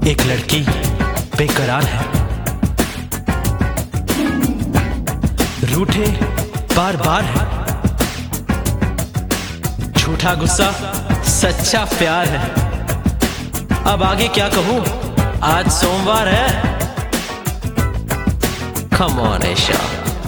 एक लड़की बेकरार है, रूठे बार बार है, झूठा गुस्सा सच्चा प्यार है। अब आगे क्या कहूं, आज सोमवार है। Come on Aisha.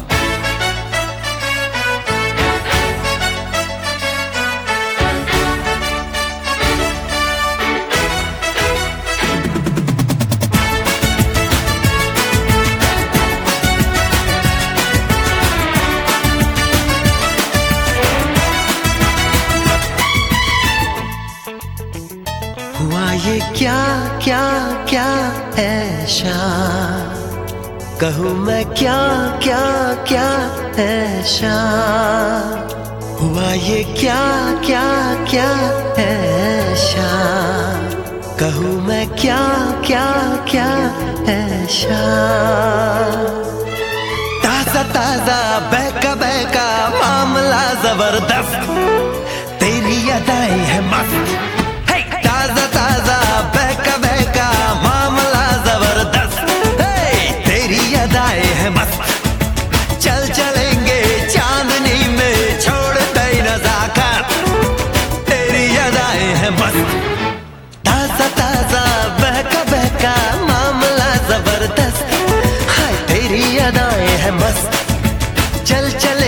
हुआ ये क्या क्या क्या ऐशा, कहूँ मैं क्या क्या क्या ऐशा। हुआ ये क्या क्या क्या ऐशा, कहूँ मैं क्या क्या क्या ऐशा। ताजा ताजा बहका बहका मामला जबरदस्त, तेरी अदाएं है मस्त। ताजा ताजा बहका बहका मामला जबरदस्त, तेरी अदाएं है मस्त। चल चलेंगे चांदनी में, छोड़ दे नजाकत, तेरी अदाएं है मस्त। ताजा ताजा बहका बहका मामला जबरदस्त, हाय तेरी अदाएं है मस्त। चल चल